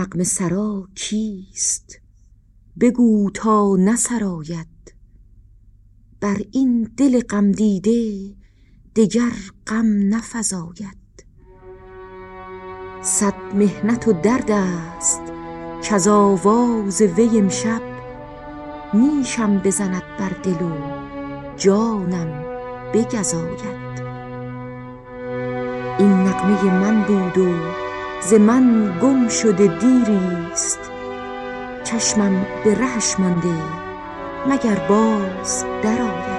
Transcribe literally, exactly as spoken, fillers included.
نغمه سرا کیست؟ بگو تا نسراید. بر این دل غم دیده دگر غم نفزاید. صد محنت و درد است کز آواز وی امشب، نیشم بزند بر دل و جانم بگزاید. این نغمه من بود و ز من گم شده دیریست، چشمم به رهش مانده مگر باز درآید.